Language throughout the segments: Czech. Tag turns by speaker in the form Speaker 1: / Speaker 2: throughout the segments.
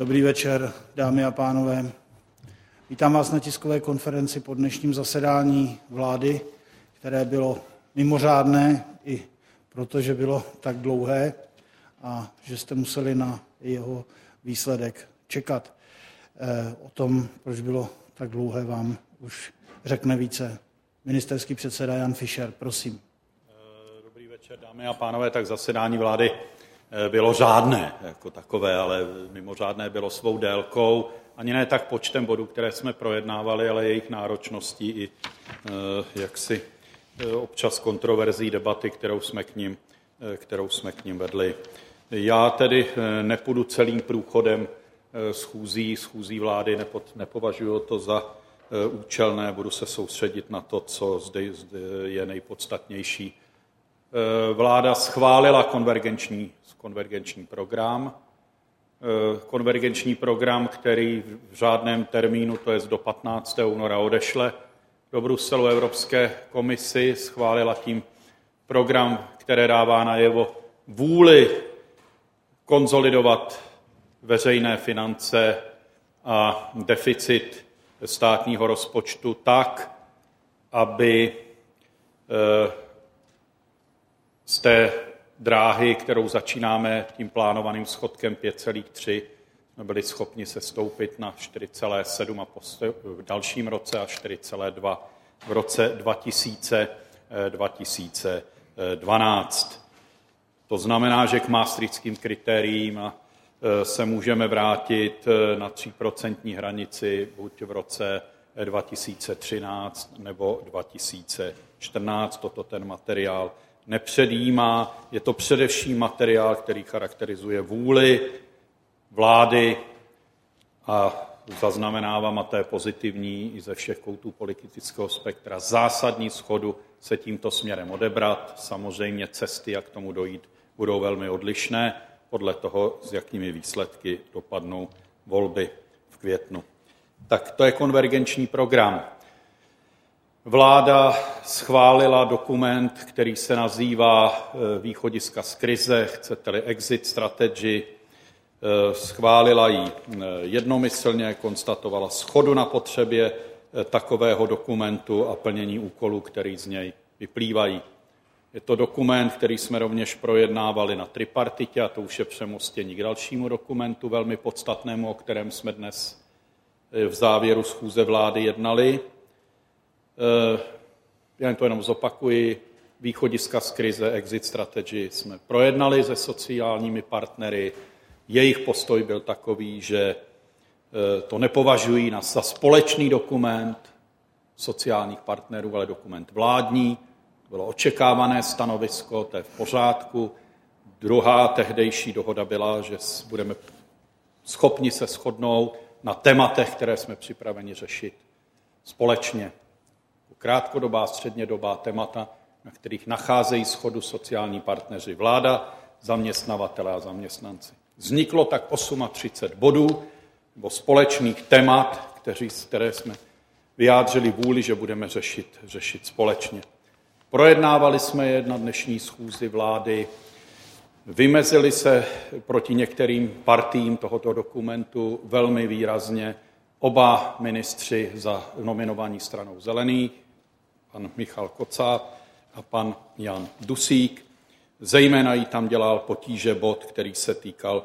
Speaker 1: Dobrý večer, dámy a pánové. Vítám vás na tiskové konferenci po dnešním zasedání vlády, které bylo mimořádné i proto, že bylo tak dlouhé a že jste museli na jeho výsledek čekat. O tom, proč bylo tak dlouhé, vám už řekne více ministerský předseda Jan Fischer. Prosím.
Speaker 2: Dobrý večer, dámy a pánové. Tak zasedání vlády bylo řádné jako takové, ale mimořádné bylo svou délkou. Ani ne tak počtem bodů, které jsme projednávali, ale jejich náročností i jaksi občas kontroverzí debaty, kterou jsme k ním vedli. Já tedy nepůjdu celým průchodem schůzí vlády, nepovažuji to za účelné, budu se soustředit na to, co zde je nejpodstatnější. Vláda schválila konvergenční program, který v řádném termínu, to je do 15. února, odešle do Bruselu Evropské komisi. Schválila tím program, který dává najevo vůli konsolidovat veřejné finance a deficit státního rozpočtu tak, aby z té dráhy, kterou začínáme tím plánovaným schodkem 5,3, jsme byli schopni sestoupit na 4,7 a v dalším roce a 4,2 v roce 2012. To znamená, že k maastrichtským kritériím se můžeme vrátit na 3% hranici buď v roce 2013 nebo 2014. Toto ten materiál nepředjímá. Je to především materiál, který charakterizuje vůli vlády a zaznamenávám, a to je pozitivní i ze všech koutů politického spektra, zásadní shodu se tímto směrem odebrat. Samozřejmě cesty, jak k tomu dojít, budou velmi odlišné podle toho, s jakými výsledky dopadnou volby v květnu. Tak to je konvergenční program. Vláda schválila dokument, který se nazývá Východiska z krize, chcete-li exit strategy. Schválila ji jednomyslně, konstatovala shodu na potřebě takového dokumentu a plnění úkolů, který z něj vyplývají. Je to dokument, který jsme rovněž projednávali na tripartitě, a to už je přemostění k dalšímu dokumentu, velmi podstatnému, o kterém jsme dnes v závěru schůze vlády jednali. Já to jenom zopakuji. Východiska z krize, exit strategy jsme projednali se sociálními partnery. Jejich postoj byl takový, že to nepovažují za společný dokument sociálních partnerů, ale dokument vládní. Bylo očekávané stanovisko, to je v pořádku. Druhá tehdejší dohoda byla, že budeme schopni se shodnout na tématech, které jsme připraveni řešit společně. Krátkodobá, střednědobá témata, na kterých nacházejí shodu sociální partneři, vláda, zaměstnavatelé a zaměstnanci. Vzniklo tak 38 bodů nebo společných témat, které jsme vyjádřili vůli, že budeme řešit společně. Projednávali jsme je na dnešní schůzi vlády, vymezili se proti některým partiím tohoto dokumentu velmi výrazně oba ministři nominovaní Stranou zelených, pan Michal Kocáb a pan Jan Dusík. Zejména jí tam dělal potíže bod, který se týkal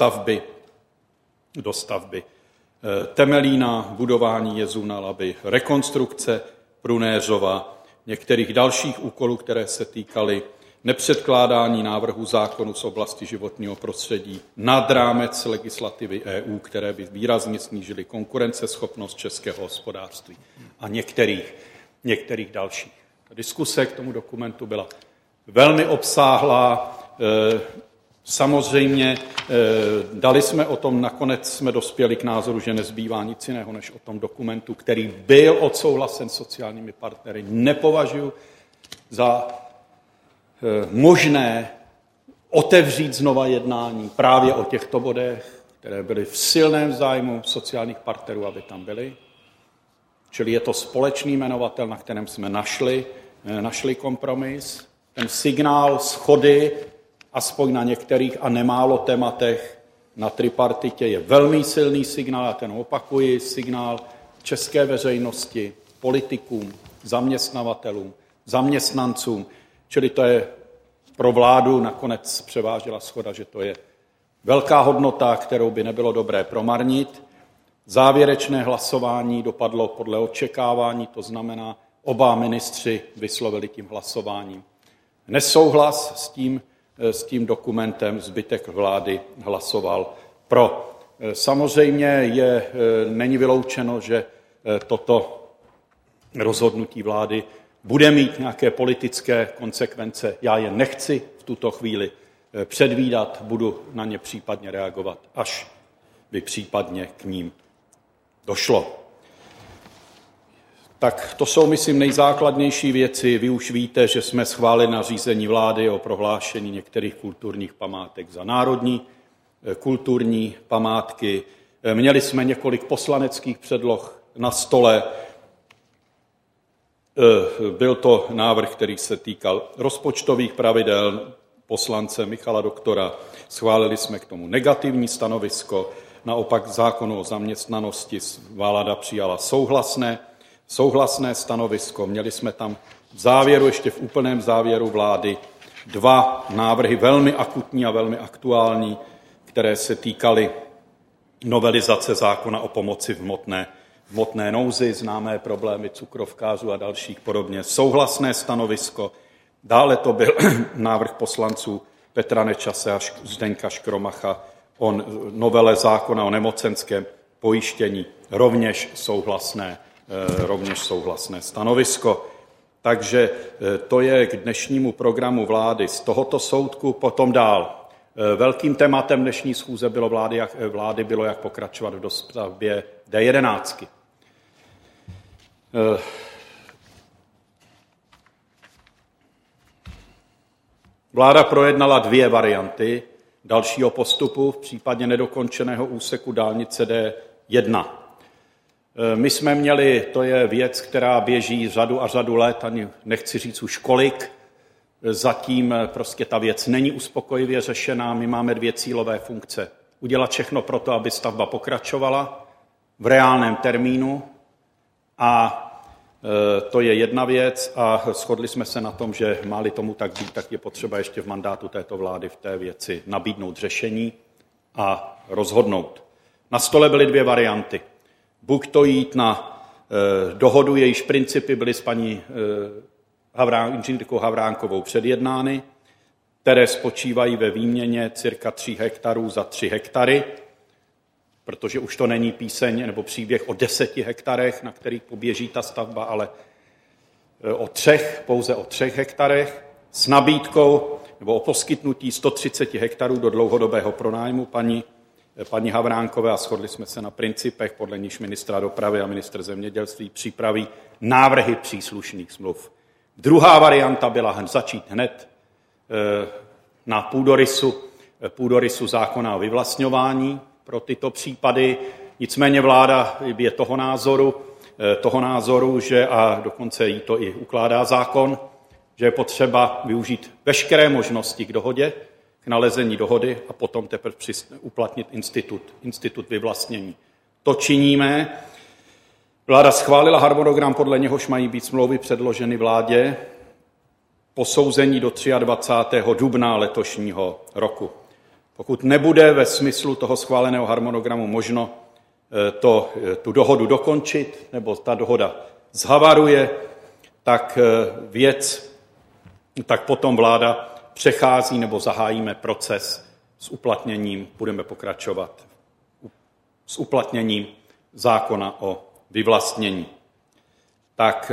Speaker 2: dostavby Temelína, budování jezu na Labi, rekonstrukce Prunéřova, některých dalších úkolů, které se týkaly nepředkládání návrhů zákonů z oblasti životního prostředí nad rámec legislativy EU, které by výrazně snížily konkurenceschopnost českého hospodářství a některých dalších. Diskuse k tomu dokumentu byla velmi obsáhlá. Samozřejmě dali jsme o tom, nakonec jsme dospěli k názoru, že nezbývá nic jiného, než o tom dokumentu, který byl odsouhlasen sociálními partnery. Nepovažuji za možné otevřít znova jednání právě o těchto bodech, které byly v silném zájmu sociálních partnerů, aby tam byly. Čili je to společný jmenovatel, na kterém jsme našli kompromis. Ten signál shody, aspoň na některých a nemálo tématech, na tripartitě je velmi silný signál, já ten opakuji, signál české veřejnosti, politikům, zaměstnavatelům, zaměstnancům, čili to je pro vládu nakonec převážila shoda, že to je velká hodnota, kterou by nebylo dobré promarnit. Závěrečné hlasování dopadlo podle očekávání, to znamená, oba ministři vyslovili tím hlasováním nesouhlas s tím dokumentem, zbytek vlády hlasoval pro. Samozřejmě není vyloučeno, že toto rozhodnutí vlády bude mít nějaké politické konsekvence. Já je nechci v tuto chvíli předvídat, budu na ně případně reagovat, až by případně k ním došlo. Tak to jsou, myslím, nejzákladnější věci. Vy už víte, že jsme schválili nařízení vlády o prohlášení některých kulturních památek za národní kulturní památky. Měli jsme několik poslaneckých předloh na stole. Byl to návrh, který se týkal rozpočtových pravidel poslance Michala Doktora. Schválili jsme k tomu negativní stanovisko. Naopak zákonu o zaměstnanosti vláda přijala souhlasné stanovisko. Měli jsme tam v závěru, ještě v úplném závěru vlády, 2 návrhy velmi akutní a velmi aktuální, které se týkaly novelizace zákona o pomoci v hmotné nouzi, známé problémy cukrovkářů a dalších podobně. Souhlasné stanovisko. Dále to byl návrh poslanců Petra Nečase a Zdeňka Škromacha o novele zákona o nemocenském pojištění. Rovněž souhlasné stanovisko. Takže to je k dnešnímu programu vlády. Z tohoto soudku potom dál. Velkým tématem dnešní schůze vlády bylo, jak pokračovat v dostavbě D11. Vláda projednala 2 varianty dalšího postupu v případě nedokončeného úseku dálnice D1. My jsme měli, to je věc, která běží řadu let, ani nechci říct už kolik, zatím prostě ta věc není uspokojivě řešená. My máme 2 cílové funkce. Udělat všechno pro to, aby stavba pokračovala v reálném termínu, a to je jedna věc, a shodli jsme se na tom, že má-li tomu tak být, tak je potřeba ještě v mandátu této vlády v té věci nabídnout řešení a rozhodnout. Na stole byly 2 varianty. Buď to jít na dohodu, jejíž principy byly s paní inženýrkou Havránkovou předjednány, které spočívají ve výměně cirka 3 hektarů za 3 hektary, protože už to není píseň nebo příběh o 10 hektarech, na kterých poběží ta stavba, ale pouze o 3 hektarech, s nabídkou nebo o poskytnutí 130 hektarů do dlouhodobého pronájmu paní Havránkové, a shodli jsme se na principech, podle níž ministra dopravy a ministr zemědělství připraví návrhy příslušných smluv. Druhá varianta byla začít hned na půdorysu zákona o vyvlastňování pro tyto případy. Nicméně vláda je toho názoru, že, a dokonce jí to i ukládá zákon, že je potřeba využít veškeré možnosti k dohodě, k nalezení dohody a potom teprve uplatnit institut vyvlastnění. To činíme. Vláda schválila harmonogram, podle něhož mají být smlouvy předloženy vládě, posouzení do 23. dubna letošního roku. Pokud nebude ve smyslu toho schváleného harmonogramu možno tu dohodu dokončit, nebo ta dohoda zhavaruje, tak potom vláda přechází nebo zahájíme proces s uplatněním, budeme pokračovat s uplatněním zákona o vyvlastnění. Tak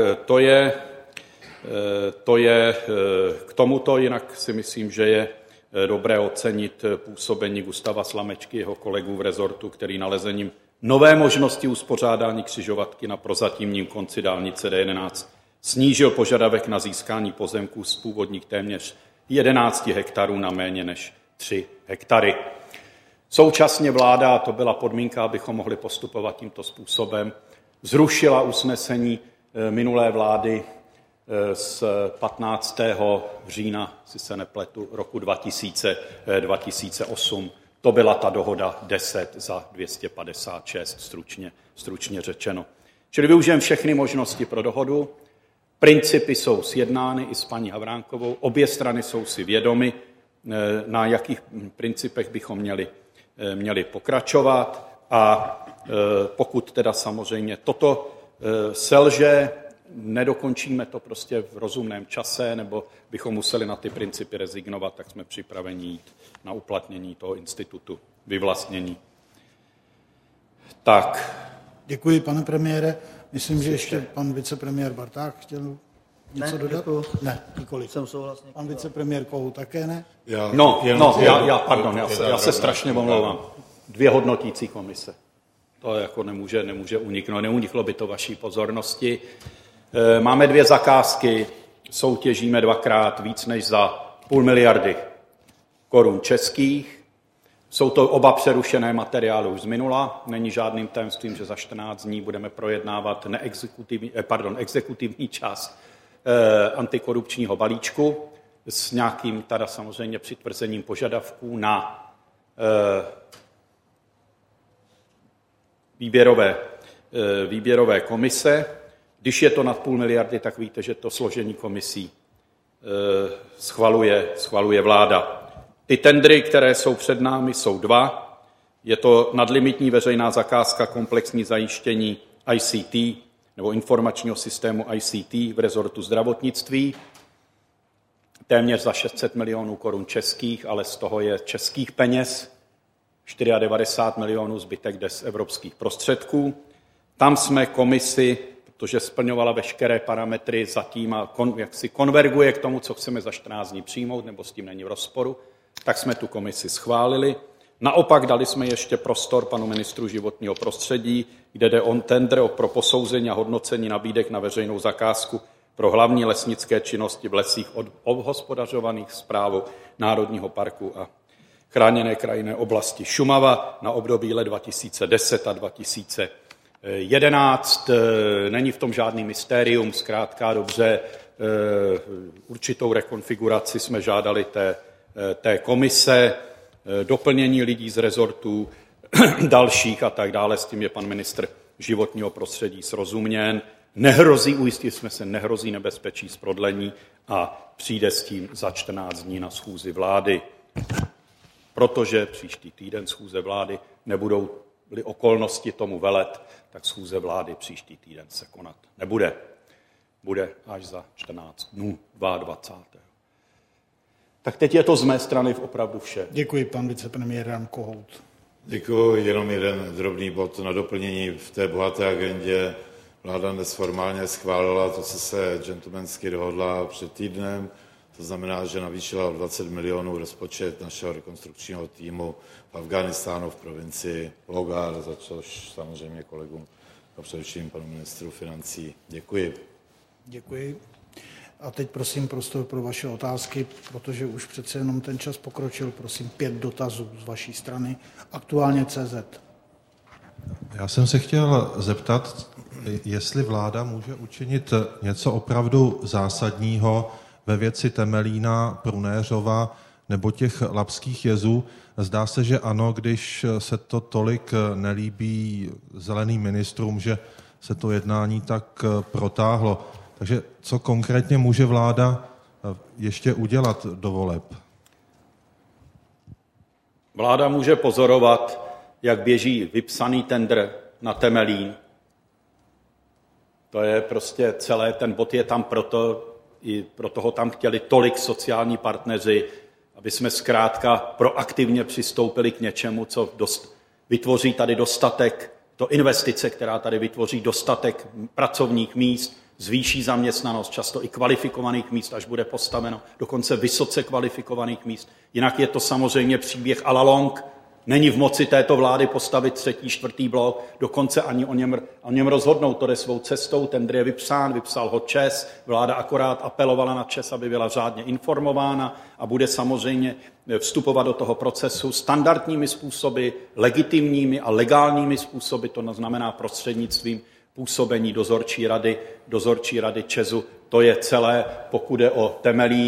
Speaker 2: to je k tomuto, jinak si myslím, že je dobré ocenit působení Gustava Slamečky, jeho kolegů v rezortu, který nalezením nové možnosti uspořádání křižovatky na prozatímním konci dálnice D11 snížil požadavek na získání pozemků z původních téměř 11 hektarů na méně než 3 hektary. Současně vláda, a to byla podmínka, abychom mohli postupovat tímto způsobem, zrušila usnesení minulé vlády z 15. října, si se nepletu, roku 2008. To byla ta dohoda 10 za 256, stručně řečeno. Čili využijeme všechny možnosti pro dohodu. Principy jsou sjednány i s paní Havránkovou. Obě strany jsou si vědomy, na jakých principech bychom měli pokračovat. A pokud teda samozřejmě toto selže, nedokončíme to prostě v rozumném čase, nebo bychom museli na ty principy rezignovat, tak jsme připraveni jít na uplatnění toho institutu vyvlastnění. Tak.
Speaker 1: Děkuji, pane premiére. Myslím, že ještě pan vicepremiér Barták chtěl něco dodat?
Speaker 3: Děkuji.
Speaker 1: Ne, nikoliv.
Speaker 3: Jsem souhlasný.
Speaker 1: Pan vicepremiér Kohout také ne?
Speaker 2: Já se strašně omlouvám. 2 hodnotící komise. To jako nemůže uniknout, neuniklo by to vaší pozornosti. Máme 2 zakázky, soutěžíme 2krát víc než za 500 miliardy korun českých. Jsou to oba přerušené materiály už z minula. Není žádným tajemstvím, že za 14 dní budeme projednávat exekutivní část antikorupčního balíčku s nějakým teda samozřejmě přitvrzením požadavků na výběrové komise. Když je to nad 500 miliardy, tak víte, že to složení komisí schvaluje vláda. Ty tendry, které jsou před námi, jsou 2. Je to nadlimitní veřejná zakázka komplexní zajištění ICT nebo informačního systému ICT v rezortu zdravotnictví. Téměř za 600 milionů korun českých, ale z toho je českých peněz 94 milionů, zbytek jde z evropských prostředků. Tam jsme komisi, protože splňovala veškeré parametry zatím a jak si konverguje k tomu, co chceme za 14 dní přijmout, nebo s tím není v rozporu, tak jsme tu komisi schválili. Naopak dali jsme ještě prostor panu ministru životního prostředí, kde jde o tendr pro posouzení a hodnocení nabídek na veřejnou zakázku pro hlavní lesnické činnosti v lesích obhospodařovaných správou Národního parku a chráněné krajinné oblasti Šumava na období let 2010 a 2011. Není v tom žádný mystérium, zkrátka dobře, určitou rekonfiguraci jsme žádali té komise, doplnění lidí z rezortů dalších a tak dále. S tím je pan ministr životního prostředí srozuměn. Ujistili jsme se, nehrozí nebezpečí z prodlení a přijde s tím za 14 dní na schůzi vlády. Protože příští týden schůze vlády nebudou-li okolnosti tomu velet, tak schůze vlády příští týden se konat nebude. Bude až za 14 dnů, 22. Tak teď je to z mé strany opravdu vše.
Speaker 1: Děkuji, pan vicepremiér Jan Kohout.
Speaker 4: Děkuji, jenom jeden drobný bod na doplnění v té bohaté agendě. Vláda dnes formálně schválila to, co se gentlemansky dohodla před týdnem. To znamená, že navýšila o 20 milionů rozpočet našeho rekonstrukčního týmu v Afghánistánu v provincii Logar, za což samozřejmě kolegům a především panu ministru financí děkuji.
Speaker 1: Děkuji. A teď prosím prostor pro vaše otázky, protože už přece jenom ten čas pokročil. Prosím 5 dotazů z vaší strany. Aktuálně CZ.
Speaker 5: Já jsem se chtěl zeptat, jestli vláda může učinit něco opravdu zásadního ve věci Temelína, Prunéřova nebo těch labských jezů. Zdá se, že ano, když se to tolik nelíbí zeleným ministrům, že se to jednání tak protáhlo. Takže co konkrétně může vláda ještě udělat do voleb?
Speaker 2: Vláda může pozorovat, jak běží vypsaný tendr na Temelín. To je prostě celé, ten bod je tam proto ho tam chtěli tolik sociální partneři, aby jsme zkrátka proaktivně přistoupili k něčemu, co vytvoří tady dostatek, to investice, která tady vytvoří dostatek pracovních míst, zvýší zaměstnanost, často i kvalifikovaných míst, až bude postaveno, dokonce vysoce kvalifikovaných míst. Jinak je to samozřejmě příběh a la longue. Není v moci této vlády postavit 3., 4. blok, dokonce ani o něm rozhodnout. To jde svou cestou, tendr je vypsal ho ČEZ, vláda akorát apelovala na ČEZ, aby byla řádně informována a bude samozřejmě vstupovat do toho procesu standardními způsoby, legitimními a legálními způsoby, to znamená prostřednictvím působení dozorčí rady ČEZu. To je celé, pokud jde o Temelín.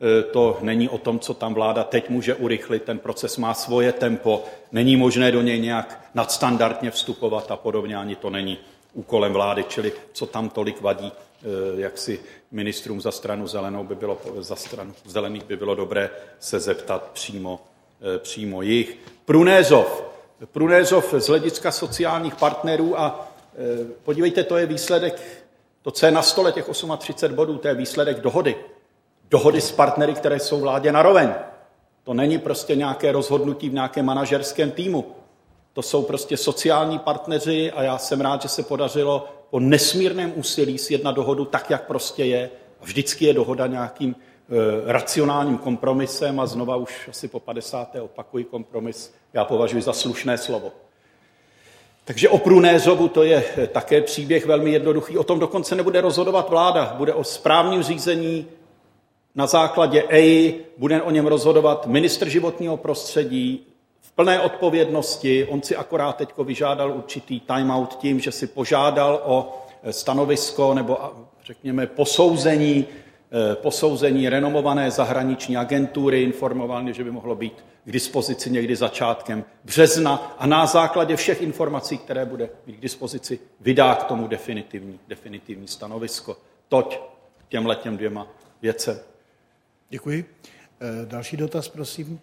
Speaker 2: to není o tom, co tam vláda teď může urychlit, ten proces má svoje tempo, není možné do něj nějak nadstandardně vstupovat a podobně, ani to není úkolem vlády, čili co tam tolik vadí, jak si ministrům za stranu zelených by bylo dobré se zeptat přímo jich. Průnéřov z hlediska sociálních partnerů a podívejte, to je výsledek, to, co je na stole, těch 38 bodů, to je výsledek dohody s partnery, které jsou vládě naroveň. To není prostě nějaké rozhodnutí v nějakém manažerském týmu. To jsou prostě sociální partneři a já jsem rád, že se podařilo po nesmírném úsilí sjednat dohodu tak, jak prostě je. A vždycky je dohoda nějakým racionálním kompromisem a znova už asi po 50. opakuji kompromis. Já považuji za slušné slovo. Takže o Průnéřovu to je také příběh velmi jednoduchý. O tom dokonce nebude rozhodovat vláda. Bude o správním řízení na základě EIA, bude o něm rozhodovat ministr životního prostředí v plné odpovědnosti. On si akorát teď vyžádal určitý timeout tím, že si požádal o stanovisko nebo řekněme posouzení renomované zahraniční agentury, informoval mě, že by mohlo být k dispozici někdy začátkem března a na základě všech informací, které bude mít k dispozici, vydá k tomu definitivní stanovisko. Toť těmhletěm 2 věcem.
Speaker 1: Děkuji. Další dotaz, prosím.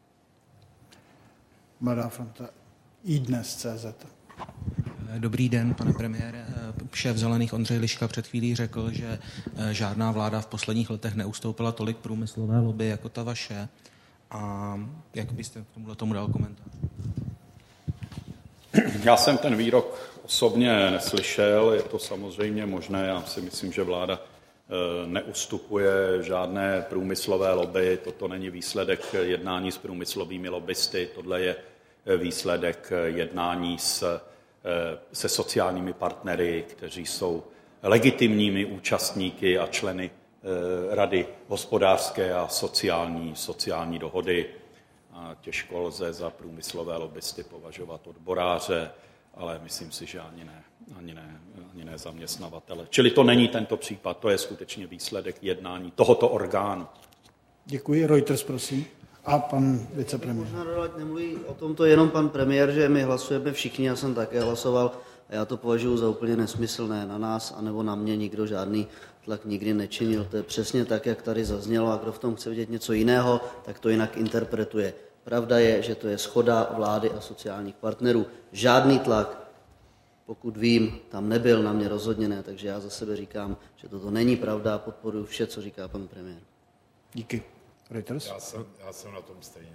Speaker 1: Mladá fronta, iDnes.cz.
Speaker 3: Dobrý den, pane premiére. Šéf Zelených Ondřej Liška před chvílí řekl, že žádná vláda v posledních letech neustoupila tolik průmyslové lobby jako ta vaše. A jak byste k tomu dal komentář?
Speaker 2: Já jsem ten výrok osobně neslyšel, je to samozřejmě možné. Já si myslím, že vláda neustupuje žádné průmyslové lobby. Toto není výsledek jednání s průmyslovými lobbysty, tohle je výsledek jednání se sociálními partnery, kteří jsou legitimními účastníky a členy Rady hospodářské a sociální dohody. A těžko lze za průmyslové lobbysty považovat odboráře, ale myslím si, že ani ne zaměstnavatele. Čili to není tento případ, to je skutečně výsledek jednání tohoto orgánu.
Speaker 1: Děkuji. Reuters, prosím. A pan vicepremiér.
Speaker 6: Možná nemluví o tomto jenom pan premiér, že my hlasujeme všichni, já jsem také hlasoval a já to považuji za úplně nesmyslné. Na nás anebo na mě nikdo žádný tlak nikdy nečinil. To je přesně tak, jak tady zaznělo a kdo v tom chce vidět něco jiného, tak to jinak interpretuje. Pravda je, že to je shoda vlády a sociálních partnerů. Žádný tlak, pokud vím, tam nebyl, na mě rozhodně ne, takže já za sebe říkám, že toto není pravda a podporuji vše, co říká pan premiér.
Speaker 1: Díky. Reuters?
Speaker 4: Já jsem na tom stejně.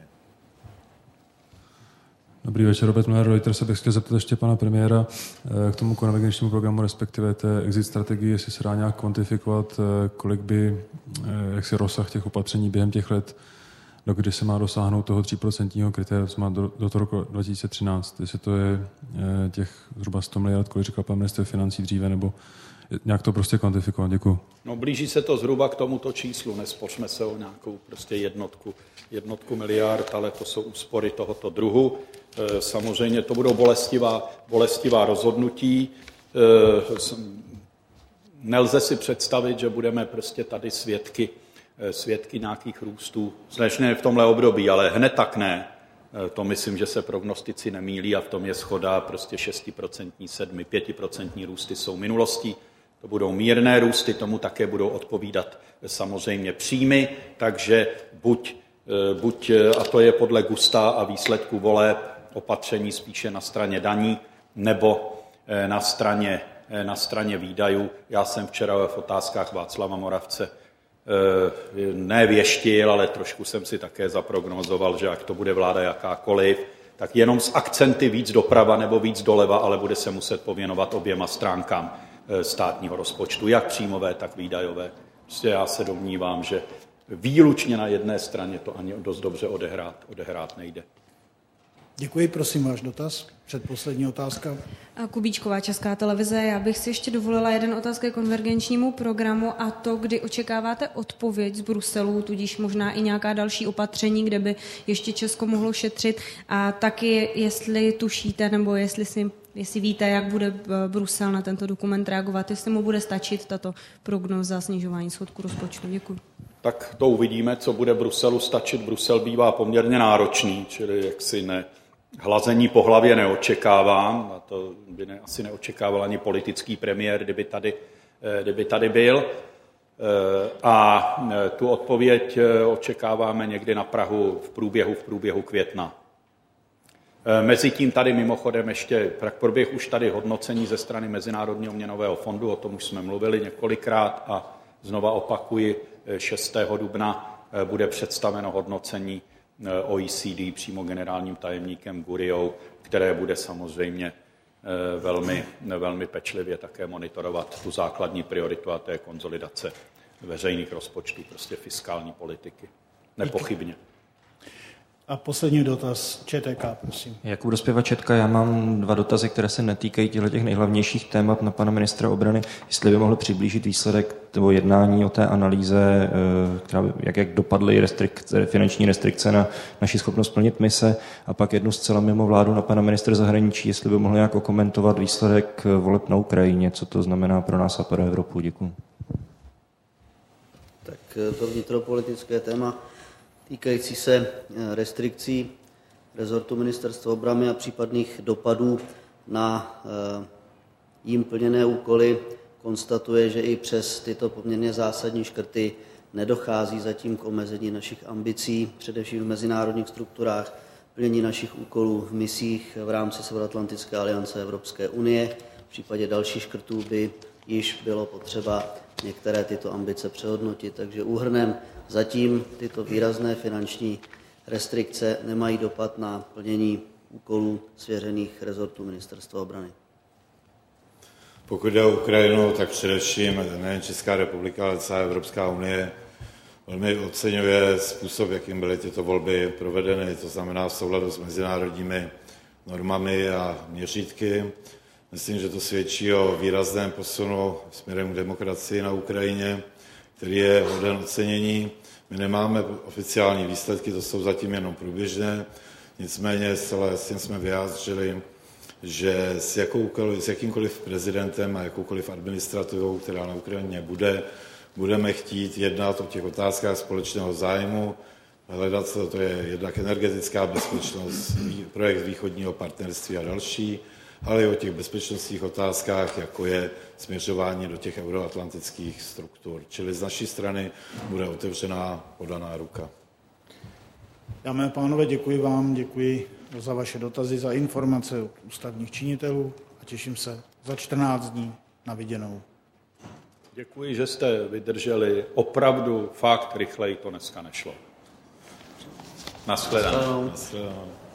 Speaker 7: Dobrý večer, Robert Miller, Reuters. Se bych chtěl zeptat ještě pana premiéra k tomu konvergenčnímu programu, respektive té exit strategii, jestli se dá nějak kvantifikovat, kolik by, jak se rozsah těch opatření během těch let, do kdy se má dosáhnout toho 3% kritéria, co má do toho roku 2013. Jestli to je těch zhruba 100 miliard, kolik říkal pan ministr financí dříve, nebo nějak to prostě kvantifikovat. Děkuji.
Speaker 2: No, blíží se to zhruba k tomuto číslu. Nespočme se o nějakou prostě jednotku miliard, ale to jsou úspory tohoto druhu. Samozřejmě to budou bolestivá rozhodnutí. Nelze si představit, že budeme prostě tady svědky nějakých růstů, ne v tomhle období, ale hned tak ne. To myslím, že se prognostici nemýlí a v tom je shoda, prostě 6%, 7%, 5% růsty jsou minulostí. To budou mírné růsty, tomu také budou odpovídat samozřejmě příjmy, takže buď a to je podle gusta a výsledku voleb, opatření spíše na straně daní nebo na straně výdajů. Já jsem včera v otázkách Václava Moravce nevěštil, ale trošku jsem si také zaprognozoval, že jak to bude vláda jakákoliv, tak jenom s akcenty víc doprava nebo víc doleva, ale bude se muset pověnovat oběma stránkám státního rozpočtu, jak příjmové, tak výdajové. Prostě já se domnívám, že výlučně na jedné straně to ani dost dobře odehrát nejde.
Speaker 1: Děkuji, prosím, váš dotaz. Předposlední otázka.
Speaker 8: Kubíčková, Česká televize. Já bych si ještě dovolila jeden otázka k konvergenčnímu programu a to, kdy očekáváte odpověď z Bruselu, tudíž možná i nějaká další opatření, kde by ještě Česko mohlo šetřit a taky, jestli tušíte nebo jestli víte, jak bude Brusel na tento dokument reagovat, jestli mu bude stačit tato prognóza snižování schodku rozpočtu. Děkuji.
Speaker 2: Tak to uvidíme, co bude Bruselu stačit. Brusel bývá poměrně náročný, čili jaksi hlazení po hlavě neočekávám. A to by asi neočekával ani politický premiér, kdyby tady byl. A tu odpověď očekáváme někdy na Prahu v průběhu května. Mezitím tady mimochodem ještě proběh už tady hodnocení ze strany Mezinárodního měnového fondu, o tom už jsme mluvili několikrát a znova opakuji, 6. dubna bude představeno hodnocení OECD přímo generálním tajemníkem Gurriou, které bude samozřejmě velmi pečlivě také monitorovat tu základní prioritu, a to je konsolidace veřejných rozpočtů, prostě fiskální politiky. Nepochybně.
Speaker 1: A poslední dotaz, ČTK, prosím.
Speaker 9: Jakub Dospěva, Četka, já mám 2 dotazy, které se netýkají těch nejhlavnějších témat na pana ministra obrany. Jestli by mohl přiblížit výsledek nebo jednání o té analýze, jak dopadly finanční restrikce na naši schopnost plnit mise, a pak jednu zcela mimo vládu na pana ministra zahraničí, jestli by mohl nějak okomentovat výsledek voleb na Ukrajině, co to znamená pro nás a pro Evropu. Děkuji.
Speaker 6: Tak to vnitropolitické téma týkající se restrikcí rezortu Ministerstva obrany a případných dopadů na jím plněné úkoly konstatuje, že i přes tyto poměrně zásadní škrty nedochází zatím k omezení našich ambicí, především v mezinárodních strukturách, plnění našich úkolů v misích v rámci Severoatlantické aliance Evropské unie. V případě dalších škrtů by již bylo potřeba některé tyto ambice přehodnotit, takže úhrnem zatím tyto výrazné finanční restrikce nemají dopad na plnění úkolů svěřených rezortu Ministerstva obrany.
Speaker 4: Pokud jde o Ukrajinu, tak především nejen Česká republika, ale celá Evropská unie velmi oceňuje způsob, jakým byly tyto volby provedeny, to znamená v souladu s mezinárodními normami a měřítky. Myslím, že to svědčí o výrazném posunu směrem k demokracii na Ukrajině, který je hoden ocenění. My nemáme oficiální výsledky, to jsou zatím jenom průběžné, nicméně zcela jasně jsme vyjádřili, že s jakýmkoliv prezidentem a jakoukoliv administrativou, která na Ukrajině budeme chtít jednat o těch otázkách společného zájmu, hledat, to je jednak energetická bezpečnost, projekt východního partnerství a další, ale i o těch bezpečnostních otázkách, jako je směřování do těch euroatlantických struktur. Čili z naší strany bude otevřená podaná ruka.
Speaker 1: Dámy a pánové, děkuji vám, děkuji za vaše dotazy, za informace od ústavních činitelů a těším se za 14 dní na viděnou.
Speaker 2: Děkuji, že jste vydrželi. Opravdu fakt rychleji to dneska nešlo. Naschledanou.